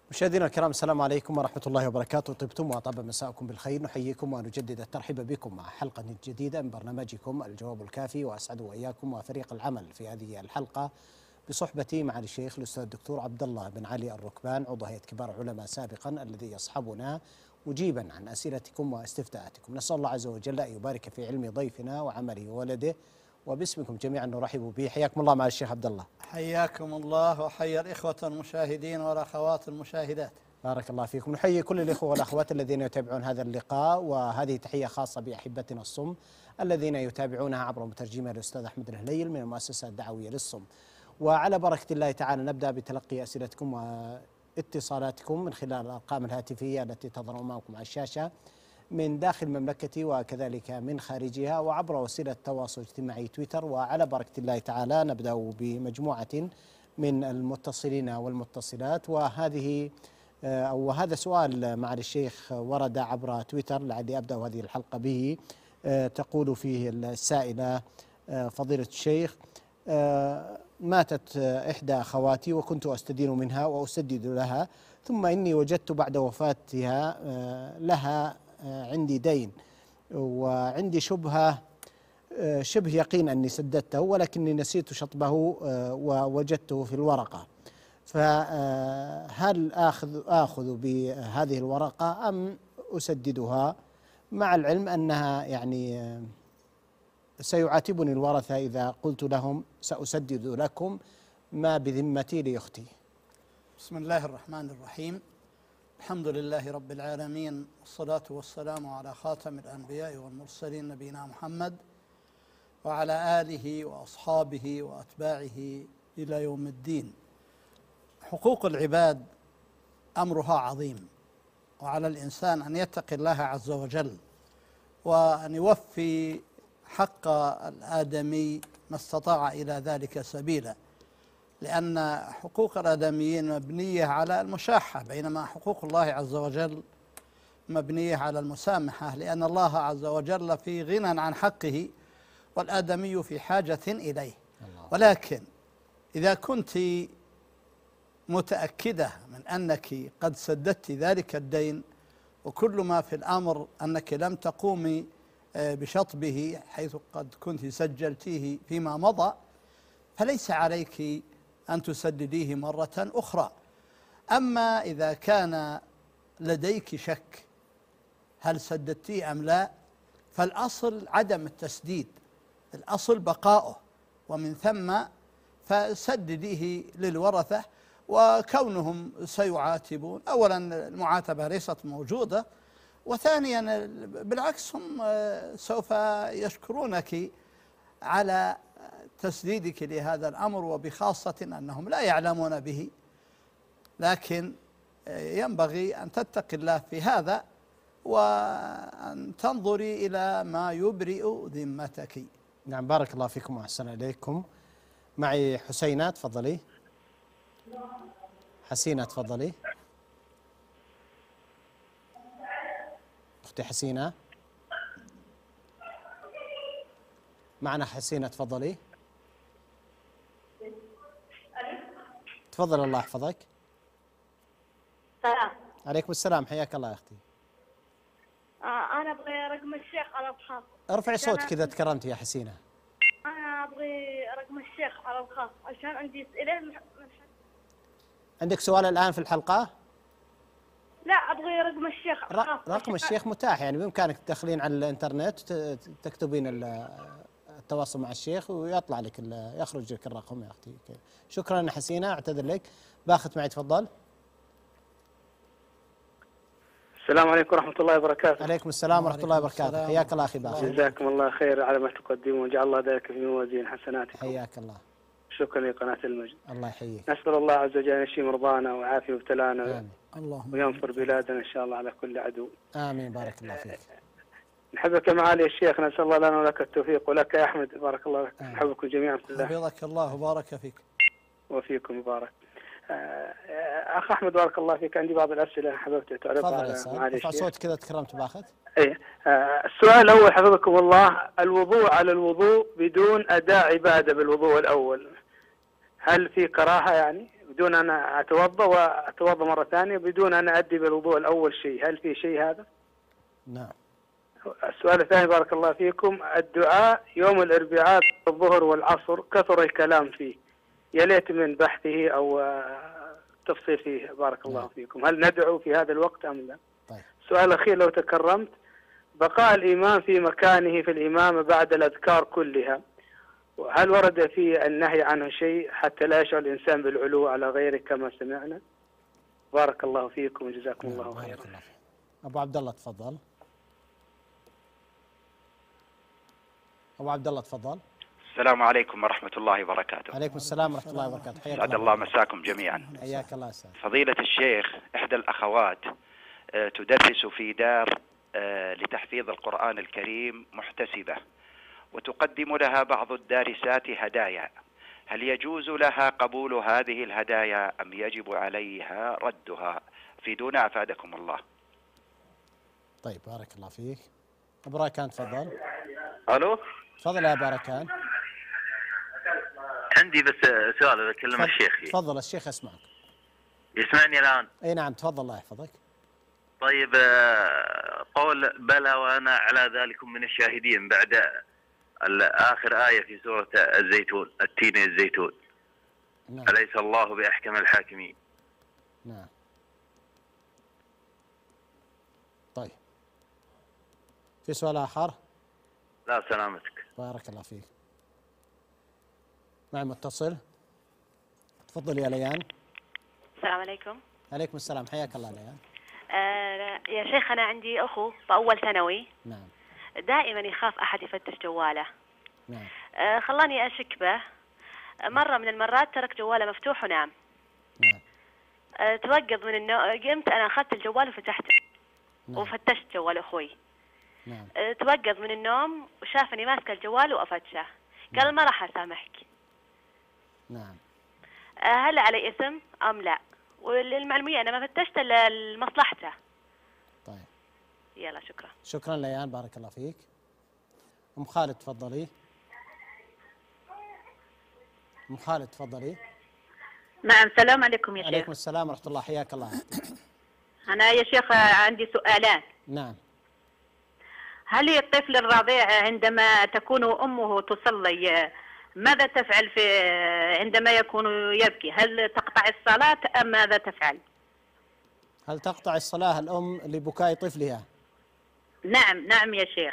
مشاهدينا الكرام، السلام عليكم ورحمة الله وبركاته. طبتم وطاب مساءكم بالخير. نحييكم ونجدد الترحيب بكم مع حلقة جديدة من برنامجكم الجواب الكافي، وأسعد وإياكم وفريق العمل في هذه الحلقة بصحبتي مع الشيخ الأستاذ الدكتور عبد الله بن علي الركبان، عضو هيئة كبار العلماء سابقا، الذي يصحبنا مجيبا عن أسئلتكم واستفتاءاتكم. نسأل الله عز وجل أن يبارك في علم ضيفنا وعمله وولده، وباسمكم جميعا نرحب به. حياكم الله مع الشيخ عبد الله. حياكم الله وحيا الإخوة المشاهدين والأخوات المشاهدات. بارك الله فيكم. نحيي كل الإخوة والأخوات الذين يتابعون هذا اللقاء، وهذه تحية خاصة بأحبتنا الصم الذين يتابعونها عبر مترجمها الأستاذ أحمد الهليل من المؤسسة الدعوية للصم. وعلى بركة الله تعالى نبدأ بتلقي أسئلتكم واتصالاتكم من خلال الأرقام الهاتفية التي تظهر أمامكم على الشاشة من داخل المملكة وكذلك من خارجها، وعبر وسيلة التواصل الاجتماعي تويتر. وعلى بركة الله تعالى نبدأ بمجموعة من المتصلين والمتصلات، وهذا سؤال مع الشيخ ورد عبر تويتر لعلي أبدأ هذه الحلقة به. تقول فيه السائلة: فضيلة الشيخ، ماتت إحدى أخواتي وكنت أستدين منها وأسدد لها، ثم إني وجدت بعد وفاتها لها عندي دين، وعندي شبه يقين أني سددته، ولكني نسيت شطبه ووجدته في الورقة، فهل آخذ بهذه الورقة أم أسددها، مع العلم أنها يعني سيعاتبني الورثة إذا قلت لهم سأسدد لكم ما بذمتي لأختي؟ بسم الله الرحمن الرحيم. الحمد لله رب العالمين، والصلاة والسلام على خاتم الأنبياء والمرسلين نبينا محمد وعلى آله وأصحابه وأتباعه إلى يوم الدين. حقوق العباد أمرها عظيم، وعلى الإنسان أن يتقي الله عز وجل وأن يوفي حق الآدمي ما استطاع إلى ذلك سبيلا، لأن حقوق الآدميين مبنية على المشاحة، بينما حقوق الله عز وجل مبنية على المسامحة، لأن الله عز وجل في غنى عن حقه والآدمي في حاجة إليه. ولكن إذا كنت متأكدة من أنك قد سددت ذلك الدين، وكل ما في الأمر أنك لم تقومي بشطبه حيث قد كنت سجلتيه فيما مضى، فليس عليك أن تسدديه مرة أخرى. أما إذا كان لديك شك هل سددتيه أم لا، فالأصل عدم التسديد، الأصل بقاؤه، ومن ثم فسدديه للورثة، وكونهم سيعاتبون، أولا المعاتبة ليست موجودة، وثانيا بالعكس هم سوف يشكرونك على تسديدك لهذا الأمر، وبخاصة أنهم لا يعلمون به. لكن ينبغي أن تتقي الله في هذا، وأن تنظري إلى ما يبرئ ذمتك. نعم، بارك الله فيكم وأحسن إليكم. معي حسينة، تفضلي. حسينة تفضلي. أختي حسينة، معنا حسينة، تفضلي. تفضل، الله يحفظك. السلام عليكم السلام، حياك الله يا أختي. أنا أبغي رقم الشيخ على الخاص. ارفعي صوتك إذا تكرمت يا حسينة. أنا أبغي رقم الشيخ على الخاص عشان عندي أسئلة عندك سؤال الآن في الحلقة؟ لا، أبغي رقم الشيخ على الخاص. رقم الشيخ متاح، يعني بإمكانك تدخلين على الإنترنت تكتبين التواصل مع الشيخ ويطلع لك يخرج لك الرقم يا أختي. شكرا حسينة، أعتذر لك. باخت معي، تفضل. السلام عليكم ورحمة الله وبركاته. عليكم السلام ورحمة الله وبركاته. حياك الله أخي باخت. جزاكم الله خير على ما تقدمون، وجعل الله ذلك في موازين حسناتكم. حياك الله. شكرا لقناة المجد. الله يحييك. نسأل الله عز وجل أن يشفي مرضانا ويعافي مبتلانا، اللهم وينصر بلادنا إن شاء الله على كل عدو. آمين، بارك الله فيك. نحبك معالي الشيخ، نسأل الله لنا ولك التوفيق، ولك يا أحمد بارك الله لك. نحبكم جميعا في الله. حفظك الله وبارك فيك. وفيكم مبارك. أخ أحمد بارك الله فيك، عندي بعض الأسئلة حببت تعرضها على معالي الشيخ. ارفع صوتك كذا تكرمت باخت. السؤال الأول حفظكم الله: الوضوء على الوضوء بدون أداء عبادة بالوضوء الأول، هل في كراهة يعني بدون أن أتوضأ وأتوضأ مرة ثانية بدون أن أؤدي بالوضوء الأول شيء، هل في شيء هذا؟ نعم. السؤال الثاني بارك الله فيكم، الدعاء يوم الأربعاء الظهر والعصر كثر الكلام فيه، يا ليت من بحثه أو تفصيل فيه بارك الله فيكم، هل ندعو في هذا الوقت أم لا؟ طيب. سؤال أخير لو تكرمت، بقاء الإمام في مكانه في الإمامة بعد الأذكار كلها، هل ورد في النهي عنه شيء حتى لا يشعر الإنسان بالعلو على غيره كما سمعنا؟ بارك الله فيكم وجزاكم الله خيرا. بارك الله فيك. أبو عبد الله تفضل. أبو عبد الله تفضل. السلام عليكم ورحمة الله وبركاته. عليكم السلام ورحمة الله وبركاته. حياك سعد الله مساكم جميعا. حياك الله أستاذ. فضيلة الشيخ، إحدى الأخوات تدرس في دار لتحفيظ القرآن الكريم محتسبة، وتقدم لها بعض الدارسات هدايا، هل يجوز لها قبول هذه الهدايا أم يجب عليها ردها؟ أفيدونا أفادكم الله. طيب بارك الله فيك. أبو راكان تفضل. الو، تفضل يا باركان. عندي بس سؤال اكلم الشيخ فيه. تفضل الشيخ يسمعك. يسمعني الان؟ اي نعم تفضل الله يحفظك. طيب، قول بلى وانا على ذلك من الشاهدين بعد اخر آية في سورة الزيتون، التين الزيتون. نعم. أليس الله بأحكم الحاكمين؟ نعم. طيب، في سؤال آخر؟ لا سلامتك. بارك الله فيك. معي متصل. تفضل يا ليان. السلام عليكم. عليكم السلام، حياك الله ليان. يا شيخ أنا عندي أخو في أول ثانوي. نعم. دائما يخاف أحد يفتش جواله. نعم. خلاني أشك به. مرة من المرات ترك جواله مفتوح ونام. نعم. توقظ من النوم، قمت أنا أخذت الجوال وفتحته. نعم. وفتشت جوال أخوي. نعم. توقظ من النوم وشافني ماسكة الجوال وأفتشه. قال ما راح أسامحك. نعم. هل علي اسم أم لا؟ وللمعلومية أنا ما فتشت إلا لمصلحته. طيب. يلا شكرا. شكرا ليان، بارك الله فيك. أم خالد تفضلي. أم خالد تفضلي. نعم، السلام عليكم يا شيخ. عليكم السلام ورحمة الله، حياك الله. أنا يا شيخ عندي سؤالان. نعم. هل الطفل الرضيع عندما تكون أمه تصلي ماذا تفعل عندما يكون يبكي؟ هل تقطع الصلاة أم ماذا تفعل؟ هل تقطع الصلاة الأم لبكاء طفلها؟ نعم نعم يا شيخ.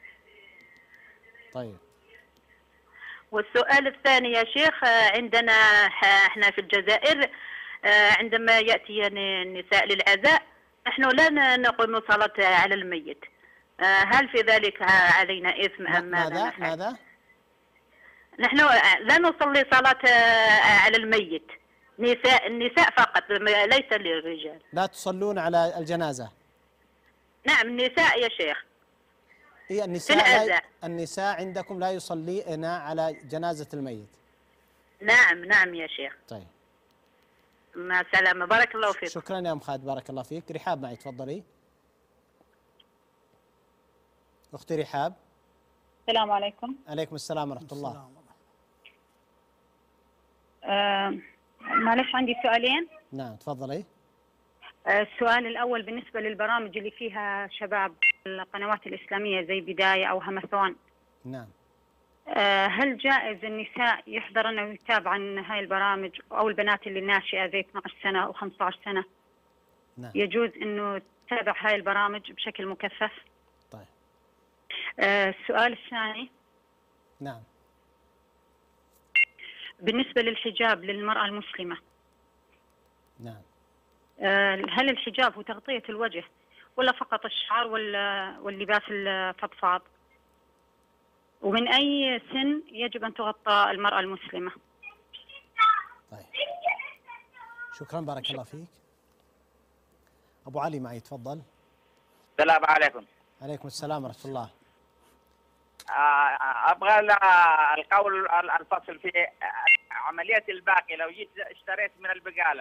طيب. والسؤال الثاني يا شيخ، عندنا احنا في الجزائر عندما يأتي النساء للعزاء نحن لا نقوم صلاة على الميت، هل في ذلك علينا إثم أم ماذا نفعل؟ ماذا؟ نحن لا نصلي صلاة على الميت، النساء فقط ليس للرجال. لا تصلون على الجنازة؟ نعم النساء يا شيخ. هي النساء النساء عندكم لا يصلين على جنازة الميت؟ نعم نعم يا شيخ. طيب. مع السلامة، بارك الله فيك. شكرا يا أم خالد، بارك الله فيك. رحاب معي تفضلي. أختي رحاب. السلام عليكم. عليكم السلام ورحمة الله. معلش عندي سؤالين. نعم تفضلي. السؤال الأول بالنسبة للبرامج اللي فيها شباب القنوات الإسلامية زي بداية أو همسون. نعم. هل جائز النساء يحضرن ويتابعن هاي البرامج أو البنات اللي ناشئة زي 12 سنة أو 15 سنة؟ نعم. يجوز إنه تتابع هاي البرامج بشكل مكثف؟ طيب. السؤال الثاني. نعم. بالنسبة للحجاب للمرأة المسلمة. نعم. هل الحجاب هو تغطية الوجه ولا فقط الشعر واللباس الفضفاض؟ ومن أي سن يجب أن تغطى المرأة المسلمة؟ طيب. شكرا بارك الله فيك. أبو علي معي تفضل. السلام عليكم. عليكم السلام ورحمة الله. أبغى القول الفصل في عملية الباقي. لو جيت اشتريت من البقالة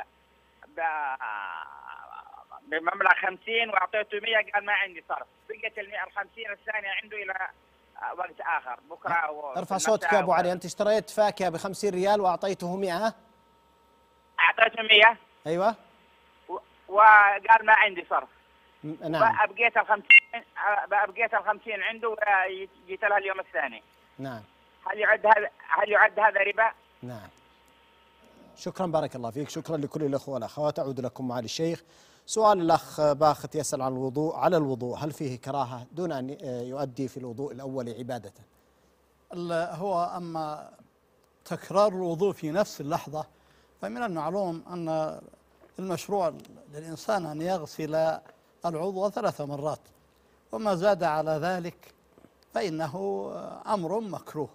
بمبلغ 50 وأعطيته 100 قال ما عندي صرف، بقيت ال 150 الثانية عنده إلى وقت آخر بكرة. ارفع صوتك يا أبو علي. أنت اشتريت فاكهة ب50 ريال وأعطيته 100؟ أعطيته 300. أيوة. وقال ما عندي صرف. نعم. أبقيت ال 50 عنده وجيت لها اليوم الثاني. نعم. هل يعد هذا ربا؟ نعم. شكرا، بارك الله فيك، شكرا لكل الأخوة والأخوات. أعود لكم معالي الشيخ. سؤال الأخ باخت يسأل عن الوضوء. على الوضوء هل فيه كراهة دون أن يؤدي في الوضوء الأول عبادة؟ هو أما تكرار الوضوء في نفس اللحظة فمن المعلوم أن المشروع للإنسان أن يغسل العضو 3 مرات، وما زاد على ذلك فإنه أمر مكروه.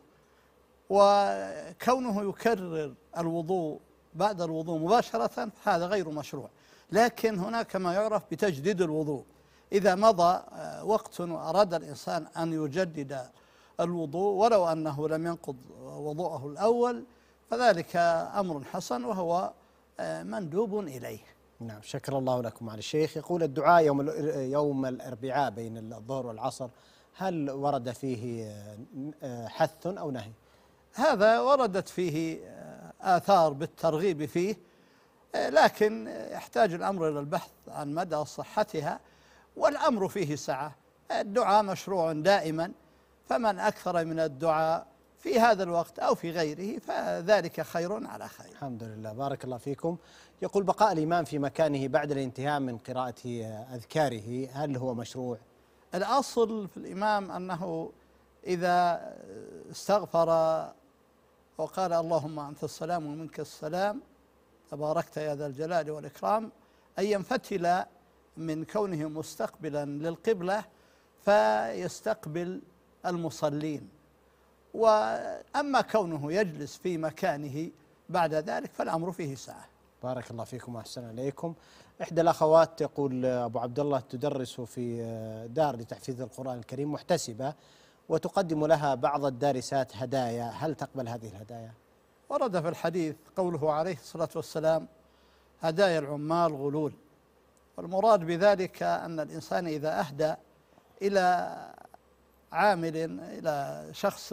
وكونه يكرر الوضوء بعد الوضوء مباشرة هذا غير مشروع، لكن هناك ما يعرف بتجديد الوضوء. إذا مضى وقت وأراد الإنسان أن يجدد الوضوء ولو أنه لم ينقض وضوءه الأول فذلك أمر حسن وهو مندوب إليه. نعم، شكر الله لكم معالي الشيخ. يقول الدعاء يوم الأربعاء بين الظهر والعصر هل ورد فيه حث أو نهي؟ هذا وردت فيه آثار بالترغيب فيه، لكن يحتاج الأمر إلى البحث عن مدى صحتها، والأمر فيه سعة. الدعاء مشروع دائما، فمن أكثر من الدعاء في هذا الوقت أو في غيره فذلك خير على خير. الحمد لله، بارك الله فيكم. يقول بقاء الإمام في مكانه بعد الانتهاء من قراءة أذكاره هل هو مشروع؟ الأصل في الإمام أنه إذا استغفر وقال اللهم أنت السلام ومنك السلام تباركت يا ذا الجلال والإكرام أن ينفتل من كونه مستقبلا للقبلة فيستقبل المصلين. وأما كونه يجلس في مكانه بعد ذلك فالأمر فيه سعة. بارك الله فيكم وأحسن إليكم. إحدى الأخوات تقول أبو عبد الله تدرس في دار لتحفيظ القرآن الكريم محتسبة وتقدم لها بعض الدارسات هدايا، هل تقبل هذه الهدايا؟ ورد في الحديث قوله عليه الصلاة والسلام هدايا العمال غلول، والمراد بذلك أن الإنسان إذا أهدى إلى عامل إلى شخص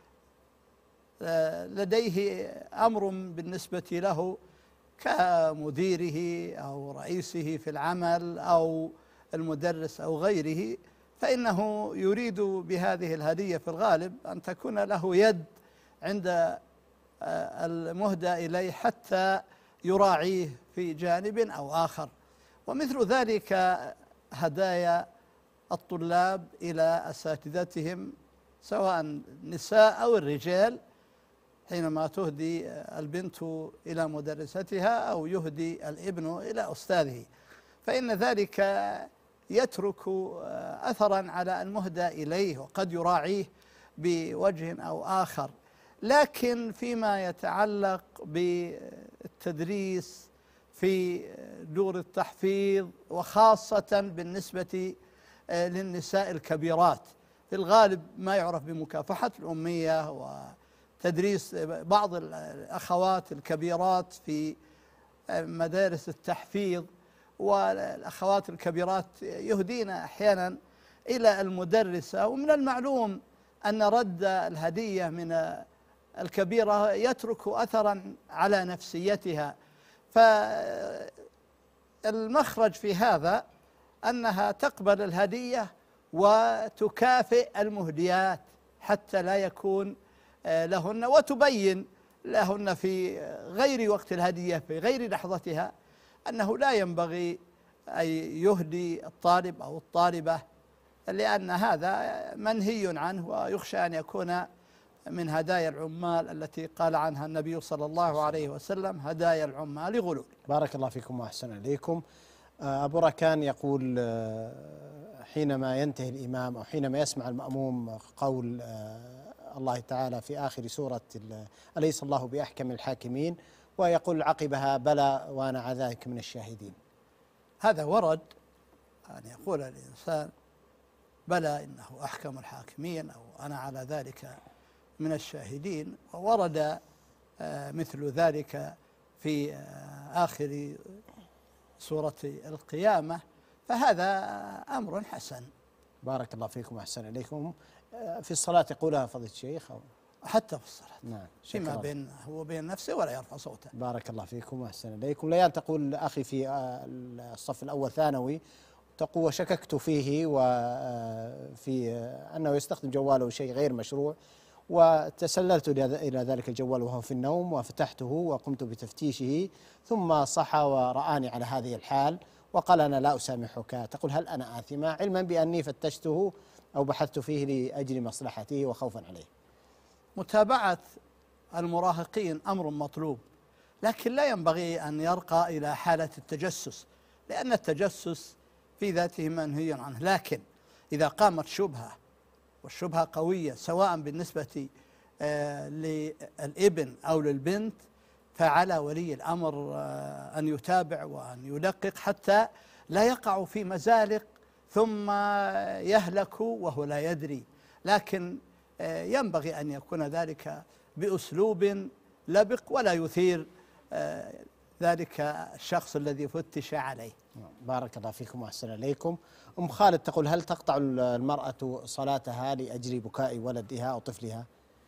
لديه أمر بالنسبة له كمديره أو رئيسه في العمل أو المدرس أو غيره، فإنه يريد بهذه الهدية في الغالب أن تكون له يد عند المهدى إليه حتى يراعيه في جانب أو آخر. ومثل ذلك هدايا الطلاب إلى أساتذتهم سواء النساء أو الرجال، حينما تهدي البنت إلى مدرستها أو يهدي الابن إلى أستاذه، فإن ذلك يترك أثرا على المهدى إليه وقد يراعيه بوجه أو آخر. لكن فيما يتعلق بالتدريس في دور التحفيظ وخاصة بالنسبة للنساء الكبيرات في الغالب ما يعرف بمكافحة الأمية وتدريس بعض الأخوات الكبيرات في مدارس التحفيظ، والأخوات الكبيرات يهدين أحيانا إلى المدرسة، ومن المعلوم أن رد الهدية من الكبيرة يترك أثرا على نفسيتها. فالمخرج في هذا أنها تقبل الهدية وتكافئ المهديات حتى لا يكون لهن، وتبين لهن في غير وقت الهدية في غير لحظتها أنه لا ينبغي أن يهدي الطالب أو الطالبة، لأن هذا منهي عنه ويخشى أن يكون من هدايا العمال التي قال عنها النبي صلى الله عليه وسلم هدايا العمال غلول. بارك الله فيكم وأحسن إليكم. أبو ركان يقول حينما ينتهي الإمام أو حينما يسمع المأموم قول الله تعالى في آخر سورة أليس الله بأحكم الحاكمين ويقول عقبها بلى وأنا على ذلك من الشاهدين، هذا ورد أن يقول الإنسان بلى إنه أحكم الحاكمين أو أنا على ذلك من الشاهدين، وورد مثل ذلك في آخر سورة القيامة، فهذا أمر حسن. بارك الله فيكم وأحسن إليكم. في الصلاة يقولها فضيلة الشيخ حتى في الصلاة. نعم. فيما بين هو وبين نفسه ولا يرفع صوته. بارك الله فيكم وأحسن إليكم. ليان تقول أخي في الصف الأول ثانوي، تقول وشككت فيه وفي أنه يستخدم جواله شيء غير مشروع، وتسللت إلى ذلك الجوال وهو في النوم وفتحته وقمت بتفتيشه، ثم صحى ورآني على هذه الحال وقال أنا لا أسامحك. تقول هل أنا آثمة علما بأني فتشته أو بحثت فيه لأجل مصلحته وخوفا عليه؟ متابعة المراهقين أمر مطلوب، لكن لا ينبغي أن يرقى إلى حالة التجسس، لأن التجسس في ذاته منهي عنه. لكن إذا قامت شبهة والشبهة قوية سواء بالنسبة للابن أو للبنت، فعلى ولي الأمر أن يتابع وأن يدقق حتى لا يقع في مزالق ثم يهلك وهو لا يدري. لكن ينبغي أن يكون ذلك بأسلوب لبق ولا يثير ذلك الشخص الذي فتش عليه. بارك الله فيكم وأحسن إليكم. أم خالد تقول هل تقطع المرأة صلاتها لأجل بكاء ولدها أو طفلها؟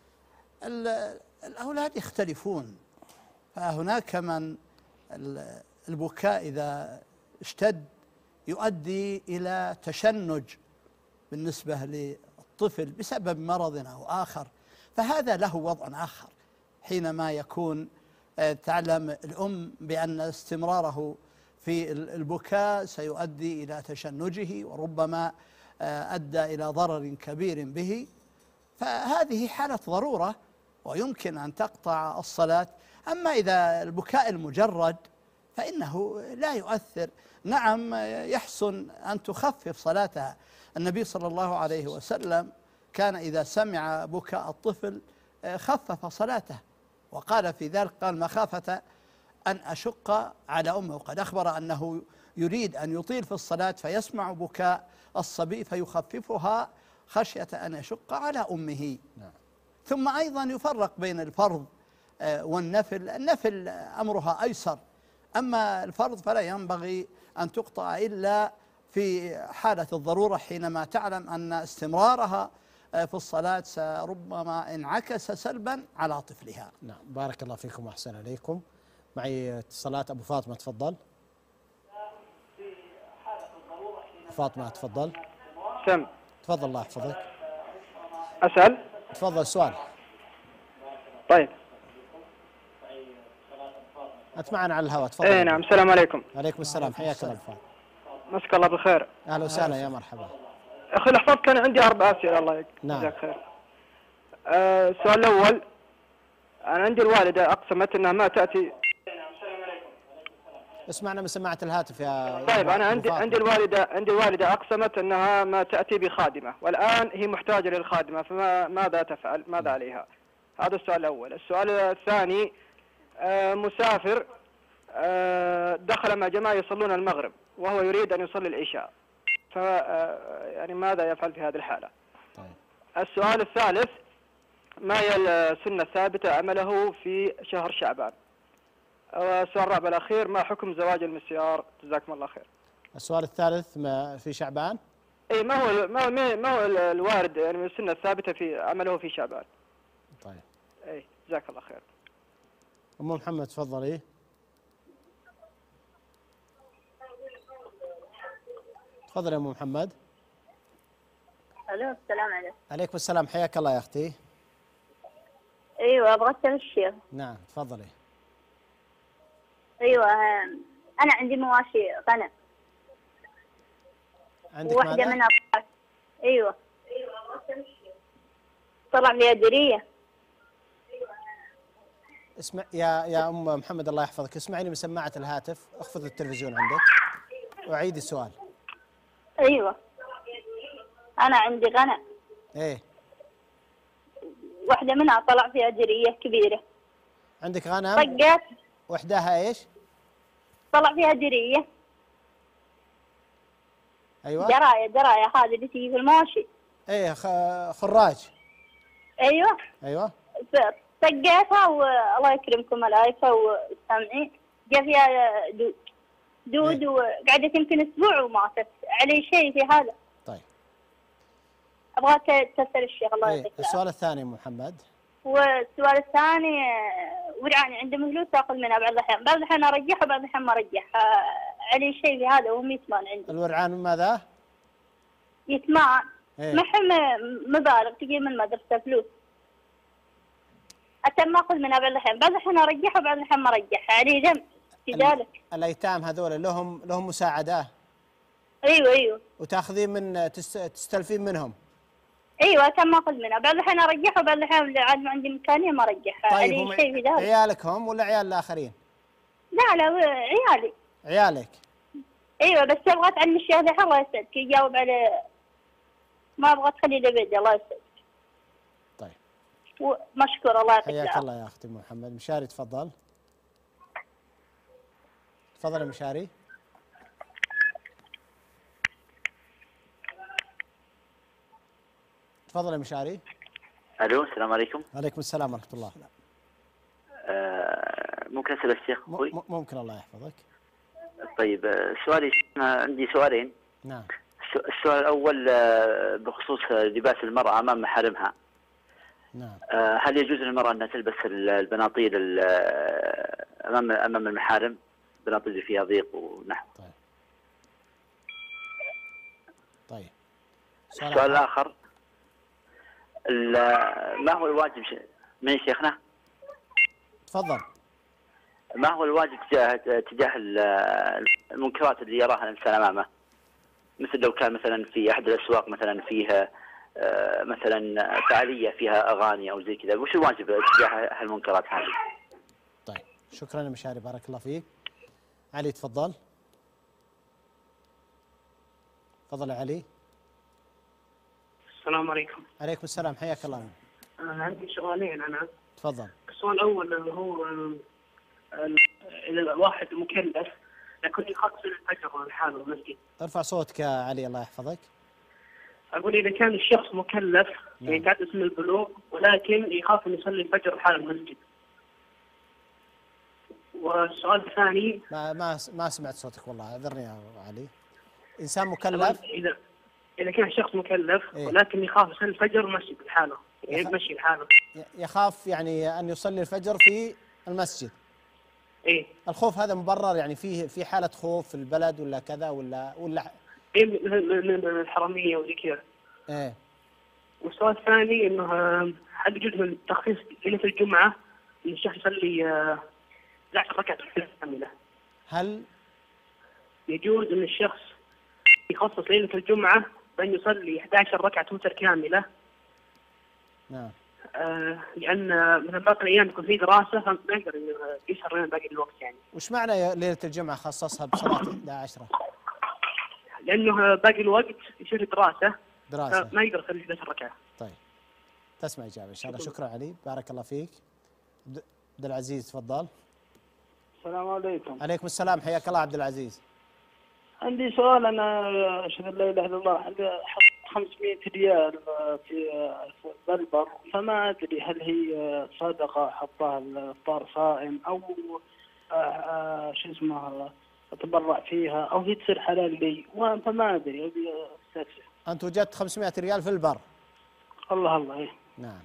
الأولاد يختلفون، فهناك من البكاء إذا اشتد يؤدي إلى تشنج بالنسبة للطفل بسبب مرض أو آخر، فهذا له وضع آخر. حينما يكون تعلم الأم بأن استمراره في البكاء سيؤدي إلى تشنجه وربما أدى إلى ضرر كبير به، فهذه حالة ضرورة ويمكن أن تقطع الصلاة. أما إذا البكاء المجرد فإنه لا يؤثر. نعم يحسن أن تخفف صلاتها. النبي صلى الله عليه وسلم كان إذا سمع بكاء الطفل خفف صلاته، وقال في ذلك قال مخافة أن أشق على أمه، وقد أخبر أنه يريد أن يطيل في الصلاة فيسمع بكاء الصبي فيخففها خشية أن يشق على أمه. ثم أيضا يفرق بين الفرض والنفل. النفل أمرها أيسر، أما الفرض فلا ينبغي أن تقطع إلا في حالة الضرورة، حينما تعلم أن استمرارها في الصلاة ربما انعكس سلبا على طفلها. نعم. بارك الله فيكم وأحسن إليكم. معي اتصالات. أبو فاطمة تفضل. فاطمة تفضل. سم. تفضل الله يحفظك. أسأل. تفضل السؤال. طيب. أنت معنا على الهواء تفضل. إيه نعم. السلام عليكم. عليكم السلام. حياك الله أبو فاطمة. مسك الله بالخير. أهلا وسهلا يا مرحبا. أخي الأحفظ كان عندي 4 أسئلة الله يجزاك خير. السؤال الأول، أنا عندي الوالدة أقسمت أنها ما تأتي. اسمعنا من سماعة الهاتف يا طيب. أنا عندي الوالدة أقسمت أنها ما تأتي بخادمة، والآن هي محتاجة للخادمة، فماذا تفعل؟ ماذا عليها؟ هذا السؤال الأول. السؤال الثاني، مسافر دخل مع جماعة يصلون المغرب وهو يريد أن يصلي العشاء، يعني ماذا يفعل في هذه الحالة؟ طيب. السؤال الثالث، ما هي السنة الثابتة عمله في شهر شعبان؟ السؤال الرابع الأخير، ما حكم زواج المسيار؟ جزاكم الله خير. السؤال الثالث ما في شعبان؟ اي ما هو الوارد يعني من السنة الثابتة في عمله في شعبان؟ طيب. اي جزاك الله خير. أم محمد تفضلي. تفضل يا أم محمد. الو السلام عليكم. عليكم السلام. حياك الله يا أختي. ايوه ابغى اسال الشيخ. نعم تفضلي. ايوه انا عندي مواشي غنم. عندك واحدة منها طلعت. ايوه طلع فيها درية. اسمع يا أم محمد الله يحفظك، اسمعيني من سماعة الهاتف، اخفض التلفزيون عندك وأعيد السؤال. ايوه انا عندي غنم. ايه. واحدة منها طلع فيها درية كبيرة. عندك غنم؟ طقت. وحدها ايش؟ طلع فيها درية. ايوه. دراية هذه اللي تجي في المواشي. ايه خراج. ايوه. طقيتها والله يكرمكم ملائكة والسامعين، جاء فيها دود إيه؟ وقعدت يمكن اسبوع وماتت. علي شيء في هذا؟ طيب. ابغاك تسال الشيخ الله إيه؟ يعطيك السؤال الثاني محمد. والسؤال الثاني ورعاني عندي مفلوس آخذ منها بعض الأحيان، بعض الأحيان أرجح وبعض الأحيان ما أرجح. علي شيء في هذا وهم يتمان عندي. الورعان ماذا؟ يتمان. إيه؟ محم مبالغ تجي من مدرسة فلوس. أتم ما أخذ منها بعض الأحيان أرجح وبعض الأحيان ما أرجح، علي ذنب في ذلك. الأيتام هذول لهم مساعدة؟ أيوه. وتاخذين من تستلفين منهم؟ ايوه أتم ما اخذ منها، بعض الاحيان ارجح وبعض الاحيان عاد ما عندي امكانيه ما ارجح. طيب علي شيء في ذلك. عيالك هم ولا عيال الاخرين؟ لا عيالي. عيالك؟ ايوه بس ابغى تعلم الشيخ ذا الله يسعدك يجاوب على، ما ابغى تخلي لبيدي الله يسعدك. طيب. ومشكور الله يعطيك حياك الله يا اختي محمد. مشاري تفضل. تفضل يا مشاري. تفضل يا مشاري. الو السلام عليكم. وعليكم السلام ورحمه الله. ممكن اسال الشيخ اخوي؟ ممكن الله يحفظك. طيب سؤالي، عندي سؤالين. نعم. السؤال الاول بخصوص لباس المراه امام محارمها. نعم. هل يجوز للمراه انها تلبس البناطيل امام المحارم، البناطيل اللي فيها ضيق ونحو؟ طيب. السؤال الاخر، ما هو الواجب من شيخنا؟ تفضل. ما هو الواجب تجاه المنكرات اللي يراها الانسان امامه؟ مثل لو كان مثلا في احد الاسواق مثلا فيها مثلا فعاليه فيها اغاني او زي كذا، وش الواجب تجاه هالمنكرات هذه؟ طيب شكرا يا مشاري بارك الله فيك. علي تفضل. تفضل يا علي. السلام عليكم. عليكم السلام حياك الله. عندي سؤالين أنا. تفضل. السؤال الأول هو إذا الواحد مكلف لكن يخاف يصلي الفجر لحاله المسجد. ارفع صوتك يا علي الله يحفظك. أقول إذا كان الشخص مكلف يعني تعد اسم البلوغ ولكن يخاف أن يصلي الفجر لحاله المسجد. والسؤال الثاني ما سمعت صوتك والله اعذرني يا علي. إنسان مكلف إذا كان شخص مكلف ولكن يخاف يصلي الفجر مسجد لحاله، يعني يمشي لحاله. يخاف يعني أن يصلي الفجر في المسجد. إيه. الخوف هذا مبرر يعني في حالة خوف في البلد ولا كذا ولا إيه من الحرمية وزي كذا. إيه. والسؤال الثاني إنه هل يجوز من تخصيص ليلة الجمعة إن الشخص يصلي 11 ركعة كاملة؟ هل يجوز إن الشخص يخصص ليلة الجمعة بأن يصلي 11 ركعة وتر كاملة؟ نعم. لأن من باقي الأيام يكون في دراسة فما يقدر إنه يسهر لنا باقي الوقت يعني. وش معنى ليلة الجمعة خصصها بصلاة 11؟ لأنه باقي الوقت يصير دراسة ما يقدر يصلي 11 ركعة. طيب تسمع إجابة إن شاء الله. شكرا علي بارك الله فيك. عبد العزيز تفضل. السلام عليكم. عليكم السلام حياك الله عبد العزيز. عندي سؤال، أنا أشهد أن لا إله إلا الله، حط 500 ريال في بلبر، فما أدري هل هي صدقة حطها الإفطار صائم أو شو اسمها أتبرع فيها أو هي تصير حلال لي، فما أدري أبي أستفسر. أنت وجدت 500 ريال في البر؟ الله إيه. نعم.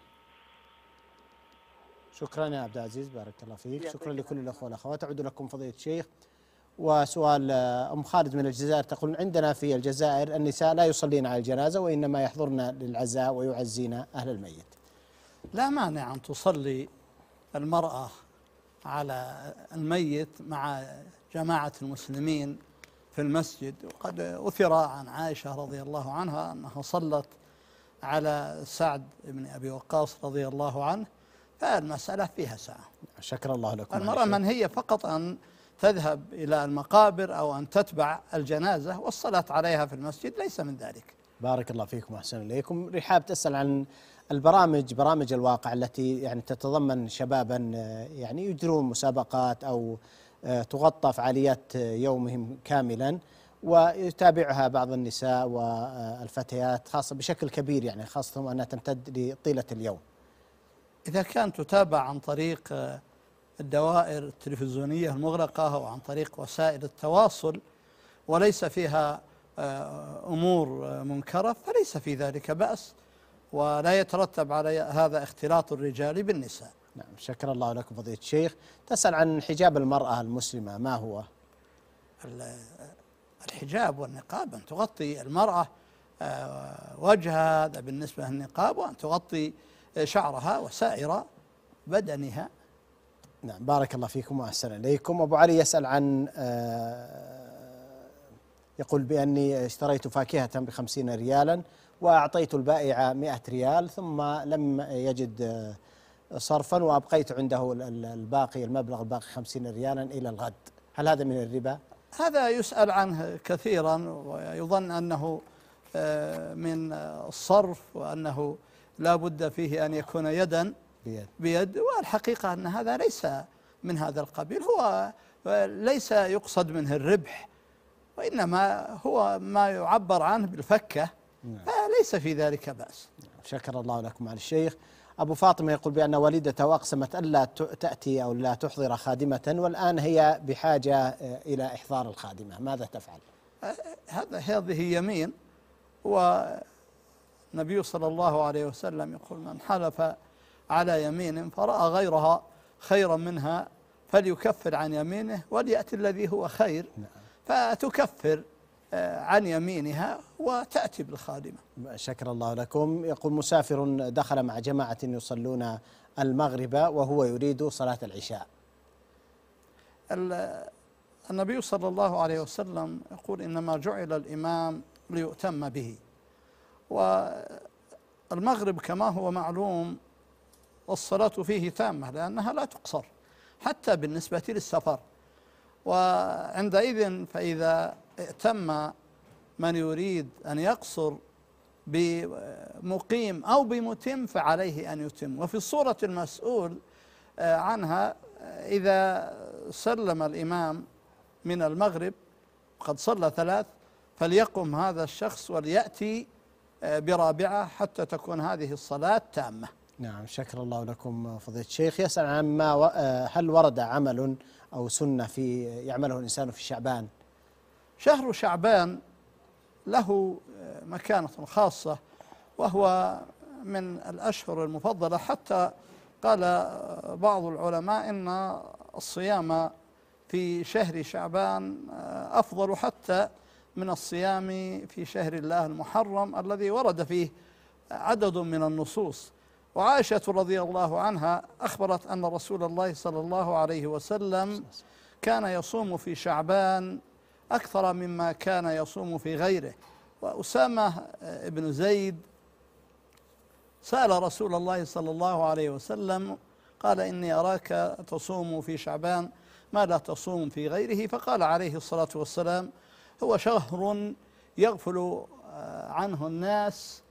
شكرا يا عبد العزيز بارك الله فيك. شكرا لكل الأخوة والأخوات. أعود لكم فضيلة الشيخ. وسؤال أم خالد من الجزائر تقول عندنا في الجزائر النساء لا يصلين على الجنازة وإنما يحضرن للعزاء ويعزين أهل الميت. لا مانع أن تصلي المرأة على الميت مع جماعة المسلمين في المسجد، وقد أثر عن عائشة رضي الله عنها أنها صلت على سعد بن أبي وقاص رضي الله عنه، فالمسألة فيها سعة. شكر الله لكم. المرأة منهية فقط أن تذهب إلى المقابر أو أن تتبع الجنازة، والصلاة عليها في المسجد ليس من ذلك. بارك الله فيكم وأحسن إليكم. رحاب تسأل عن برامج الواقع التي يعني تتضمن شبابا يعني يجرون مسابقات أو تغطى فعاليات يومهم كاملا ويتابعها بعض النساء والفتيات خاصة بشكل كبير، يعني خاصة أنها تمتد لطيلة اليوم. إذا كانت تتابع عن طريق الدوائر التلفزيونية المغلقة أو عن طريق وسائل التواصل وليس فيها أمور منكرة فليس في ذلك بأس، ولا يترتب على هذا اختلاط الرجال بالنساء. نعم، شكر الله لكم فضيلة الشيخ. تسأل عن حجاب المرأة المسلمة، ما هو؟ الحجاب والنقاب أن تغطي المرأة وجهها، هذا بالنسبة للنقاب، وأن تغطي شعرها وسائر بدنها. نعم، بارك الله فيكم وأحسن إليكم. أبو علي يسأل عن يقول بأني اشتريت فاكهة ب50 ريالا وأعطيت البائع 100 ريال ثم لم يجد صرفا وأبقيت عنده الباقي، المبلغ الباقي 50 ريالا إلى الغد، هل هذا من الربا؟ هذا يسأل عنه كثيرا ويظن أنه من الصرف وأنه لا بد فيه أن يكون يدا بيد، والحقيقة أن هذا ليس من هذا القبيل، هو ليس يقصد منه الربح، وإنما هو ما يعبر عنه بالفكة، فليس في ذلك بأس. شكر الله لكم على الشيخ. أبو فاطمة يقول بأن والدته أقسمت ألا تأتي أو لا تحضر خادمة، والآن هي بحاجة إلى إحضار الخادمة، ماذا تفعل؟ هذه يمين، والنبي صلى الله عليه وسلم يقول من حلف على يمين فرأى غيرها خيرا منها فليكفر عن يمينه وليأتي الذي هو خير. فتكفر عن يمينها وتأتي بالخادمة. شكر الله لكم. يقول مسافر دخل مع جماعة يصلون المغرب وهو يريد صلاة العشاء. النبي صلى الله عليه وسلم يقول إنما جعل الإمام ليؤتم به، والمغرب كما هو معلوم والصلاة فيه تامة لأنها لا تقصر حتى بالنسبة للسفر، وعندئذ فإذا ائتم من يريد أن يقصر بمقيم أو بمتم فعليه أن يتم. وفي الصورة المسؤول عنها إذا سلم الإمام من المغرب قد صلى 3 فليقم هذا الشخص وليأتي برابعة حتى تكون هذه الصلاة تامة. نعم، شكر الله لكم فضيلة الشيخ. يسأل عن هل ورد عمل أو سنة يعمله الإنسان في شعبان؟ شهر شعبان له مكانة خاصة، وهو من الأشهر المفضلة، حتى قال بعض العلماء إن الصيام في شهر شعبان أفضل حتى من الصيام في شهر الله المحرم الذي ورد فيه عدد من النصوص. وعائشة رضي الله عنها أخبرت أن رسول الله صلى الله عليه وسلم كان يصوم في شعبان أكثر مما كان يصوم في غيره. وأسامة بن زيد سأل رسول الله صلى الله عليه وسلم قال إني أراك تصوم في شعبان ما لا تصوم في غيره، فقال عليه الصلاة والسلام هو شهر يغفل عنه الناس،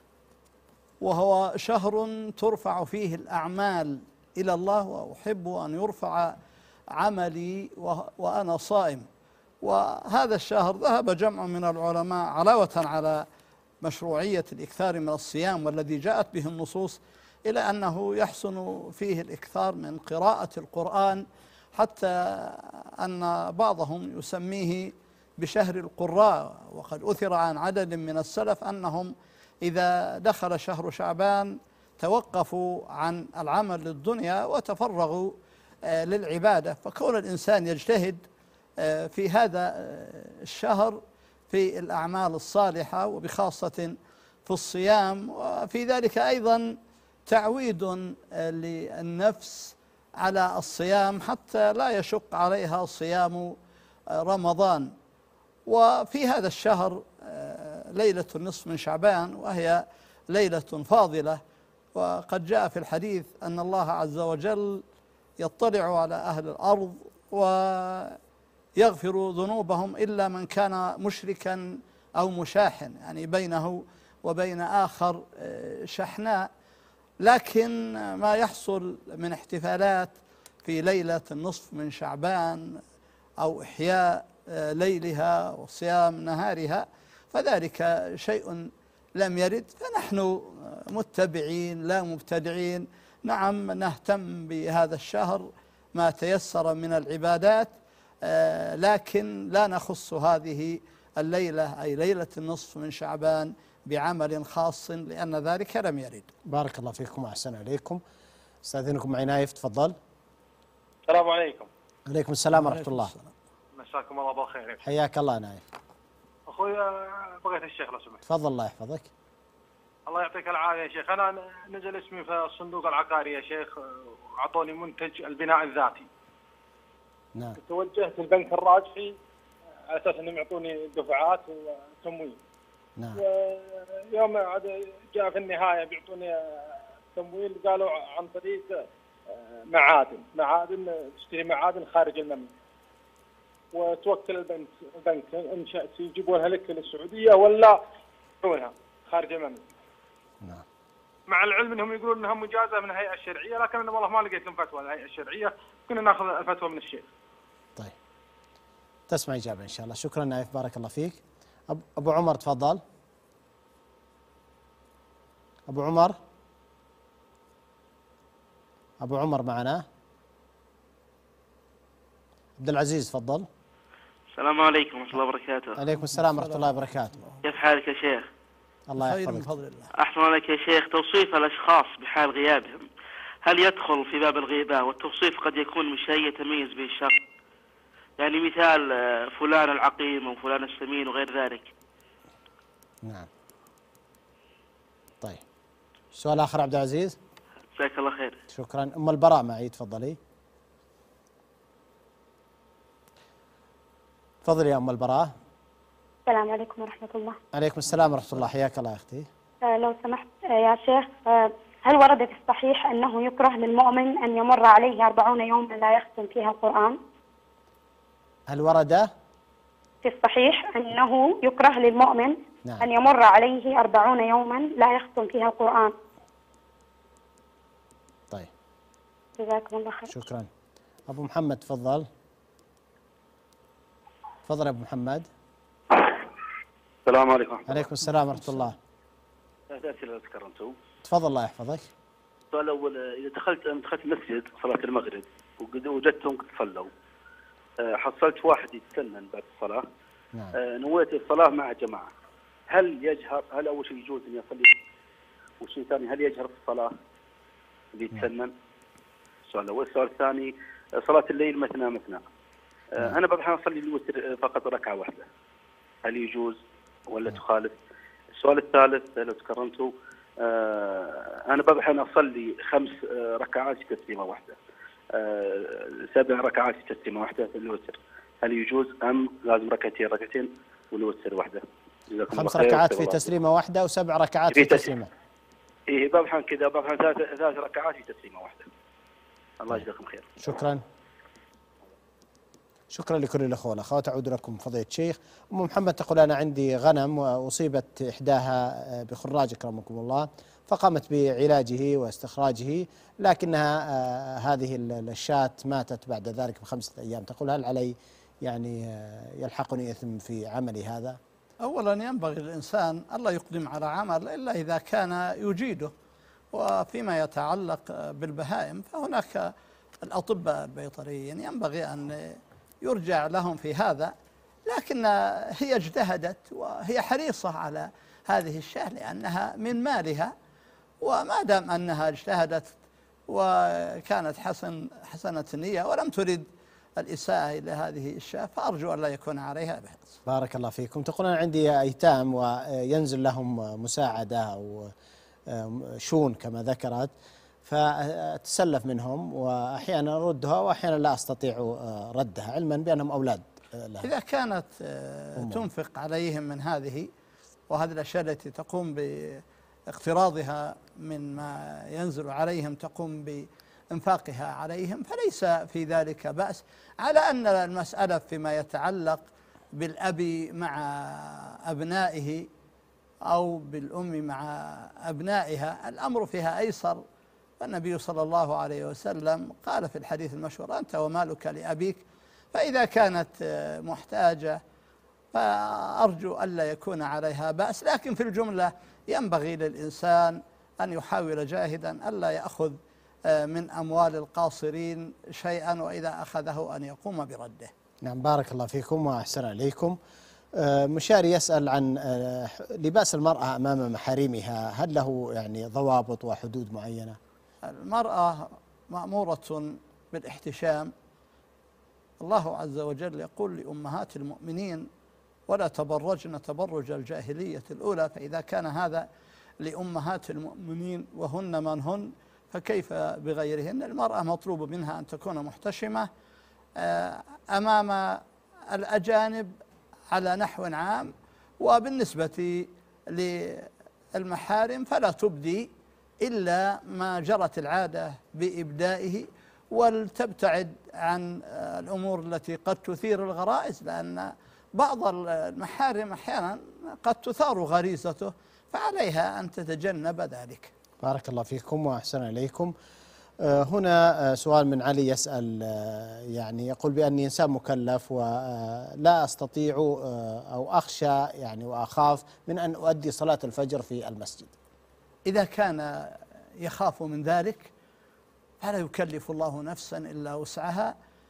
وهو شهر ترفع فيه الأعمال إلى الله، وأحب أن يرفع عملي وأنا صائم. وهذا الشهر ذهب جمع من العلماء علاوة على مشروعية الإكثار من الصيام والذي جاءت به النصوص إلى أنه يحسن فيه الإكثار من قراءة القرآن، حتى أن بعضهم يسميه بشهر القراء. وقد أثر عن عدد من السلف أنهم إذا دخل شهر شعبان توقفوا عن العمل للدنيا وتفرغوا للعبادة. فكون الإنسان يجتهد في هذا الشهر في الأعمال الصالحة وبخاصة في الصيام، وفي ذلك أيضا تعويد للنفس على الصيام حتى لا يشق عليها صيام رمضان. وفي هذا الشهر ليلة النصف من شعبان وهي ليلة فاضلة، وقد جاء في الحديث أن الله عز وجل يطلع على أهل الأرض ويغفر ذنوبهم إلا من كان مشركا أو مشاحن، يعني بينه وبين آخر شحناء. لكن ما يحصل من احتفالات في ليلة النصف من شعبان أو إحياء ليلها وصيام نهارها فذلك شيء لم يرد، فنحن متبعين لا مبتدعين. نعم نهتم بهذا الشهر ما تيسر من العبادات، لكن لا نخص هذه الليلة أي ليلة النصف من شعبان بعمل خاص لأن ذلك لم يرد. بارك الله فيكم وأحسن إليكم. استاذنكم معي نايف، تفضل. السلام عليكم. عليكم السلام ورحمة الله. مساكم الله بالخير. حياك الله نايف. اخوي بغيت الشيخ لو سمحت. تفضل الله يحفظك. الله يعطيك العافيه يا شيخ. انا نزل اسمي في الصندوق العقاري يا شيخ، واعطوني منتج البناء الذاتي. نعم. توجهت البنك الراجحي على اساس انهم يعطوني دفعات وتمويل. نعم. ويوم عاد جاء في النهايه بيعطوني تمويل، قالوا عن طريق معادن تشتري معادن خارج المملكه. وتوكل البنك ان شاء يجيبونها لك للسعوديه ولا يجيبونها خارج المملكه. نعم. مع العلم انهم يقولون انها مجازه من الهيئه الشرعيه، لكن انا والله ما لقيت لهم فتوى الهيئه الشرعيه، كنا ناخذ الفتوى من الشيخ. طيب. تسمع اجابه ان شاء الله. شكرا نايف، بارك الله فيك. ابو عمر تفضل. ابو عمر. ابو عمر معنا. عبد العزيز تفضل. السلام عليكم ورحمة الله وبركاته. عليكم السلام ورحمة الله وبركاته. كيف حالك يا شيخ؟ الله خير يحفظك. من فضل الله. أحسن عليك يا شيخ. توصيف الأشخاص بحال غيابهم هل يدخل في باب الغيبة؟ والتوصيف قد يكون من شيء يتميز به الشخص، يعني مثال فلان العقيم وفلان السمين وغير ذلك. نعم. طيب. سؤال آخر عبد العزيز. جزاك الله خير. شكرا. أم البراء معي، تفضلي. تفضلي يا أم البراء. السلام عليكم ورحمة الله. عليكم السلام ورحمة الله، حياك الله يا أختي. لو سمحت يا شيخ، هل ورد في الصحيح أنه يكره للمؤمن أن يمر عليه 40 يوما لا يختم فيها القرآن؟ هل ورد في الصحيح أنه يكره للمؤمن نعم. أن يمر عليه 40 يوما لا يختم فيها القرآن؟ طيب. جزاكم الله خير. شكرا. أبو محمد تفضل. تفضل يا أبو محمد. السلام عليكم. عليكم السلام ورحمة الله. أسئلة تكرمتوا. تفضل الله يحفظك. السؤال الأول، إذا دخلت المسجد صلاة المغرب ووجدتهم قد صلوا، حصلت واحد يتسنن بعد الصلاة، نعم. نويت الصلاة مع جماعة، هل يجهر؟ هل أول شيء يجوز أن يصلي؟ والشيء الثاني هل يجهر في الصلاة اللي يتسنن؟ السؤال الأول. السؤال الثاني، صلاة الليل مثنى. أنا بعض الأحيان أصلي الوتر فقط ركعة واحدة، هل يجوز ولا تخالف؟ السؤال الثالث لو تكرمتوا، أنا بعض الأحيان أصلي 5 ركعات في تسليمة واحدة، 7 ركعات في تسليمة واحدة في الوتر، هل يجوز أم لازم ركعتين والوتر واحدة؟ 5 ركعات في تسليمة واحدة و7 ركعات في تسليمة. إيه بعض الأحيان كذا، بعض الأحيان 3 ركعات في تسليمة واحدة. الله يجزاكم خير. شكرا. شكرا لكل الأخوة والأخوات. أعود لكم فضيلة الشيخ. أم محمد تقول أنا عندي غنم وأصيبت إحداها بخراج أكرمكم الله، فقامت بعلاجه واستخراجه، لكنها هذه الشاة ماتت بعد ذلك ب5 أيام. تقول هل علي يعني يلحقني إثم في عملي هذا؟ أولا ينبغي للإنسان ألا يقدم على عمل إلا إذا كان يجيده، وفيما يتعلق بالبهائم فهناك الأطباء البيطريين ينبغي أن يرجع لهم في هذا، لكن هي اجتهدت وهي حريصة على هذه الشاة لأنها من مالها، وما دام أنها اجتهدت وكانت حسنة النية ولم ترد الإساءة إلى هذه الشاة، فأرجو أن لا يكون عليها بحث. بارك الله فيكم. تقول أنا عندي أيتام وينزل لهم مساعدة أو شون كما ذكرت، فأتسلف منهم وأحيانا أردها وأحيانا لا أستطيع ردها، علما بأنهم أولاد لها. إذا كانت تنفق عليهم من هذه وهذه الأشياء التي تقوم باقتراضها من ما ينزل عليهم تقوم بإنفاقها عليهم فليس في ذلك بأس، على أن المسألة فيما يتعلق بالأب مع أبنائه أو بالأم مع أبنائها الأمر فيها أيسر. فالنبي صلى الله عليه وسلم قال في الحديث المشهور أنت ومالك لأبيك، فإذا كانت محتاجة فأرجو ألا يكون عليها بأس، لكن في الجملة ينبغي للإنسان أن يحاول جاهدا ألا يأخذ من أموال القاصرين شيئا، وإذا أخذه أن يقوم برده. نعم. بارك الله فيكم وأحسن عليكم. مشاري يسأل عن لباس المرأة أمام محارمها، هل له يعني ضوابط وحدود معينة؟ المرأة مأمورة بالاحتشام. الله عز وجل يقول لأمهات المؤمنين: ولا تبرجن تبرج الجاهلية الأولى. فإذا كان هذا لأمهات المؤمنين وهن من هن، فكيف بغيرهن؟ المرأة مطلوب منها أن تكون محتشمة أمام الأجانب على نحو عام، وبالنسبة للمحارم فلا تبدي إلا ما جرت العادة بإبدائه، ولتبتعد عن الأمور التي قد تثير الغرائز، لأن بعض المحارم أحيانا قد تثار غريزته، فعليها أن تتجنب ذلك. بارك الله فيكم وأحسن إليكم. هنا سؤال من علي يسأل، يعني يقول بأني إنسان مكلف ولا أستطيع أو أخشى يعني وأخاف من أن أؤدي صلاة الفجر في المسجد. إذا كان يخاف من ذلك فلا يكلف الله نفسا إلا وسعها،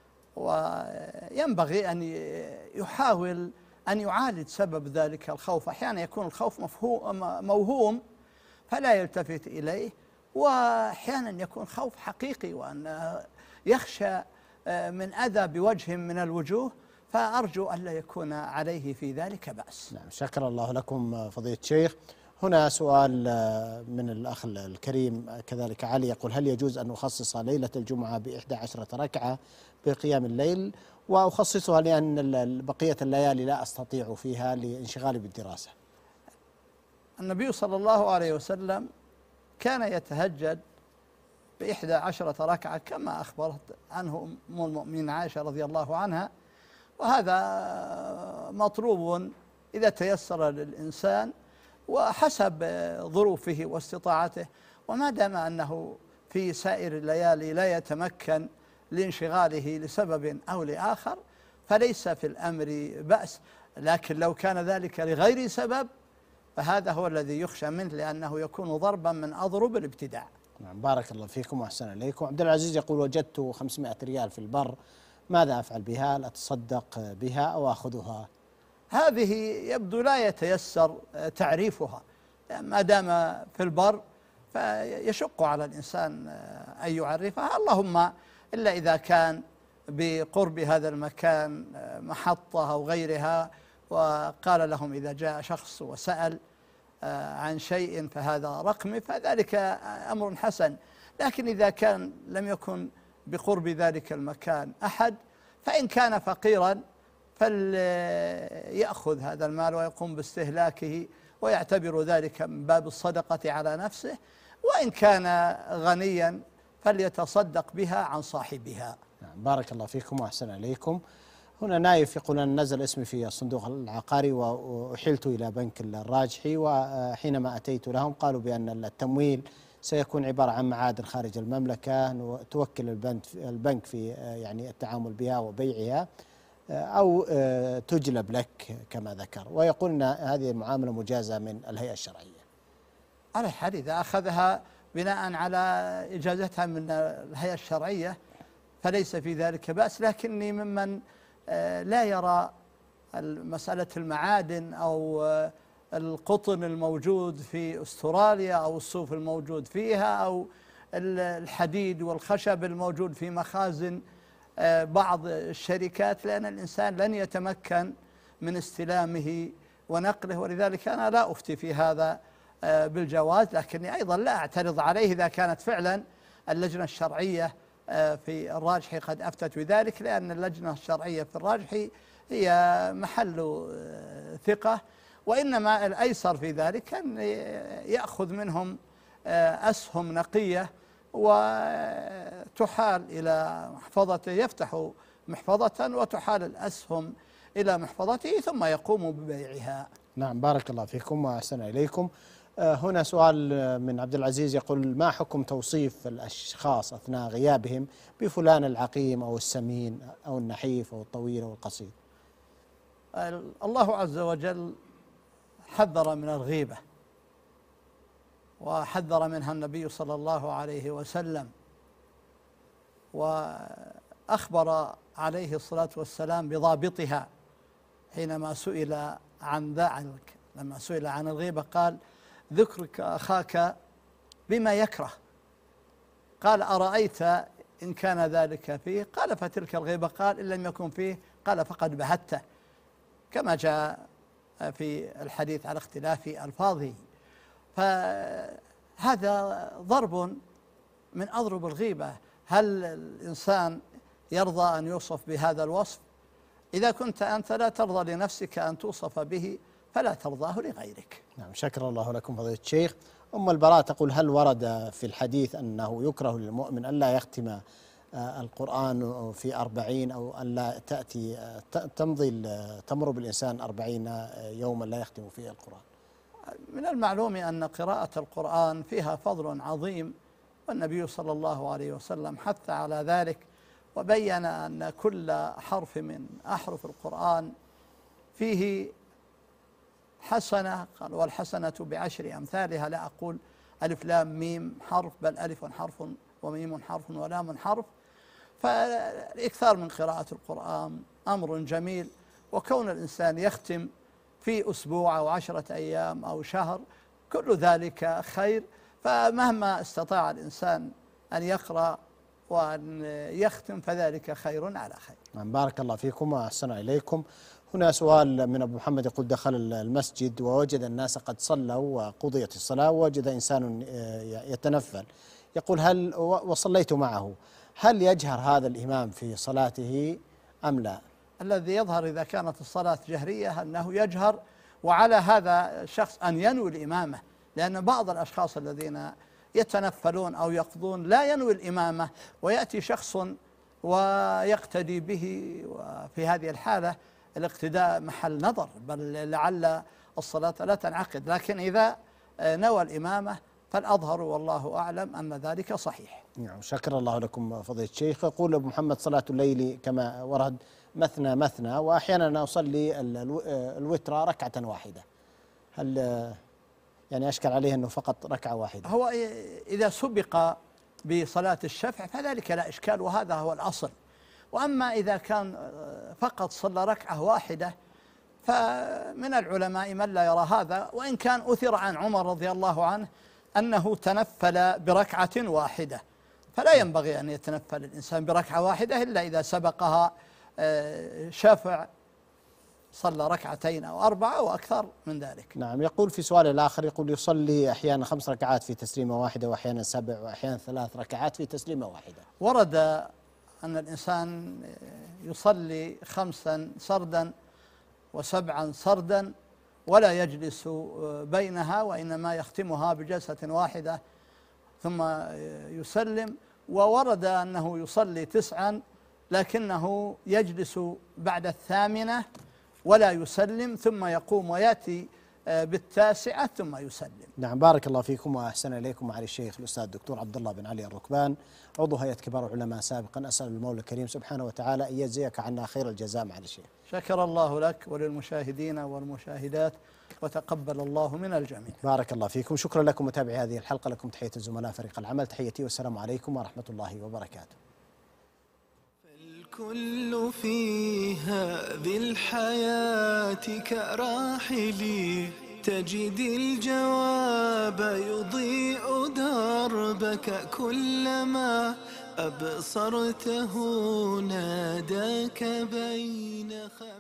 وينبغي أن يحاول أن يعالج سبب ذلك الخوف. أحيانا يكون الخوف موهوم فلا يلتفت إليه، وأحيانا يكون خوف حقيقي وأن يخشى من أذى بوجه من الوجوه، فأرجو أن لا يكون عليه في ذلك بأس. نعم، شكر الله لكم فضيلة الشيخ. هنا سؤال من الأخ الكريم كذلك علي، يقول: هل يجوز أن أخصص ليلة الجمعة ب11 ركعة بقيام الليل، وأخصصها لأن بقية الليالي لا أستطيع فيها لانشغالي بالدراسة؟ النبي صلى الله عليه وسلم كان يتهجد ب11 ركعة كما أخبرت عنه أم المؤمنين عائشة رضي الله عنها، وهذا مطلوب إذا تيسر للإنسان وحسب ظروفه واستطاعته، وما دام أنه في سائر الليالي لا يتمكن لانشغاله لسبب أو لآخر فليس في الأمر بأس. لكن لو كان ذلك لغير سبب فهذا هو الذي يخشى منه، لأنه يكون ضربا من أضرب الابتداع. نعم، بارك الله فيكم وأحسن إليكم. عبد العزيز يقول: وجدت 500 ريال في البر، ماذا أفعل بها؟ هل أتصدق بها أو أخذها؟ هذه يبدو لا يتيسر تعريفها، ما دام في البر فيشق على الإنسان أن يعرفها، اللهم إلا إذا كان بقرب هذا المكان محطة أو غيرها، وقال لهم إذا جاء شخص وسأل عن شيء فهذا رقمي، فذلك أمر حسن. لكن إذا كان لم يكن بقرب ذلك المكان أحد، فإن كان فقيرا فليأخذ هذا المال ويقوم باستهلاكه ويعتبر ذلك من باب الصدقة على نفسه، وإن كان غنيا فليتصدق بها عن صاحبها. بارك الله فيكم وأحسن إليكم. هنا نايف يقول: أن نزل اسمي في الصندوق العقاري وأحيلت إلى بنك الراجحي، وحينما أتيت لهم قالوا بأن التمويل سيكون عبارة عن معادن خارج المملكة، توكل البنك في يعني التعامل بها وبيعها أو تجلب لك كما ذكر، ويقول أن هذه المعاملة مجازة من الهيئة الشرعية. على حال إذا أخذها بناء على إجازتها من الهيئة الشرعية فليس في ذلك بأس، لكني ممن لا يرى مسألة المعادن أو القطن الموجود في أستراليا أو الصوف الموجود فيها أو الحديد والخشب الموجود في مخازن بعض الشركات، لأن الإنسان لن يتمكن من استلامه ونقله، ولذلك أنا لا أفتي في هذا بالجواز، لكني أيضا لا أعترض عليه إذا كانت فعلا اللجنة الشرعية في الراجحي قد أفتت بذلك، لأن اللجنة الشرعية في الراجحي هي محل ثقة، وإنما الأيسر في ذلك أن يأخذ منهم أسهم نقية وتحال إلى محفظته، يفتح محفظة وتحال الأسهم إلى محفظته ثم يقوم ببيعها. نعم، بارك الله فيكم وأحسن إليكم. هنا سؤال من عبد العزيز يقول: ما حكم توصيف الأشخاص أثناء غيابهم بفلان العقيم أو السمين أو النحيف أو الطويل أو القصير؟ الله عز وجل حذر من الغيبة، وحذر منها النبي صلى الله عليه وسلم، وأخبر عليه الصلاة والسلام بضابطها حينما سئل عن ذلك، لما سئل عن الغيبة قال: ذكرك أخاك بما يكره. قال: أرأيت إن كان ذلك فيه؟ قال: فتلك الغيبة. قال: إن لم يكن فيه؟ قال: فقد بهته، كما جاء في الحديث على اختلاف ألفاظه. فهذا ضرب من أضرب الغيبة. هل الإنسان يرضى أن يوصف بهذا الوصف؟ إذا كنت أنت لا ترضى لنفسك أن توصف به فلا ترضاه لغيرك. نعم، شكر الله لكم فضيلة الشيخ. أم البراء تقول: هل ورد في الحديث أنه يكره للمؤمن ألا يختم القرآن في 40 أو ألا تمر بالإنسان 40 يوما لا يختم فيه القرآن؟ من المعلوم أن قراءة القرآن فيها فضل عظيم، والنبي صلى الله عليه وسلم حث على ذلك، وبين أن كل حرف من أحرف القرآن فيه حسنة. قال: والحسنة بعشر أمثالها. لا أقول ألف لام ميم حرف، بل ألف حرف وميم حرف ولام حرف. فالإكثار من قراءة القرآن أمر جميل، وكون الإنسان يختم في أسبوع أو 10 أيام أو شهر كل ذلك خير. فمهما استطاع الإنسان أن يقرأ وأن يختم فذلك خير على خير. بارك الله فيكم وأحسن إليكم. هنا سؤال من أبو محمد يقول: دخل المسجد ووجد الناس قد صلوا وقضيت الصلاة، ووجد إنسان يتنفل، يقول: هل وصليت معه، هل يجهر هذا الإمام في صلاته أم لا؟ الذي يظهر إذا كانت الصلاة جهرية أنه يجهر، وعلى هذا الشخص أن ينوي الإمامة، لأن بعض الأشخاص الذين يتنفلون أو يقضون لا ينوي الإمامة، ويأتي شخص ويقتدي به، وفي هذه الحالة الاقتداء محل نظر، بل لعل الصلاة لا تنعقد. لكن إذا نوى الإمامة فالأظهر والله أعلم أن ذلك صحيح. نعم، شكر الله لكم فضيلة الشيخ. يقول أبو محمد: صلاة الليل كما ورد مثنى مثنى، وأحيانا أصلي الوتر ركعة واحدة، هل يعني أشكل عليه أنه فقط ركعة واحدة؟ هو إذا سبق بصلاة الشفع فذلك لا إشكال، وهذا هو الأصل. وأما إذا كان فقط صلى ركعة واحدة فمن العلماء من لا يرى هذا، وإن كان أثر عن عمر رضي الله عنه أنه تنفل بركعة واحدة، فلا ينبغي أن يتنفل الإنسان بركعة واحدة إلا إذا سبقها شفع صلى ركعتين أو 4 أو أكثر من ذلك. نعم. يقول في سؤال الآخر، يقول: يصلي أحيانا 5 ركعات في تسليمة واحدة، وأحيانا 7، وأحيانا 3 ركعات في تسليمة واحدة. ورد أن الإنسان يصلي 5 سردا و7 سردا ولا يجلس بينها، وإنما يختمها بجلسة واحدة ثم يسلم. وورد أنه يصلي 9 لكنه يجلس بعد 8 ولا يسلم، ثم يقوم ويأتي ب9 ثم يسلم. نعم، بارك الله فيكم وأحسن إليكم. معالي الشيخ الأستاذ الدكتور عبد الله بن علي الركبان، عضو هيئة كبار العلماء سابقا، أسأل المولى الكريم سبحانه وتعالى أن يجزيك عنا خير الجزاء معالي الشيخ. شكر الله لك وللمشاهدين والمشاهدات، وتقبل الله من الجميع. بارك الله فيكم. شكرا لكم متابعي هذه الحلقة. لكم تحية الزملاء فريق العمل، تحيتي والسلام عليكم ورحمة الله وبركاته. الكل في هذه الحياة كراحلي، تجد الجواب يضيء دربك، كلما أبصرته ناداك بين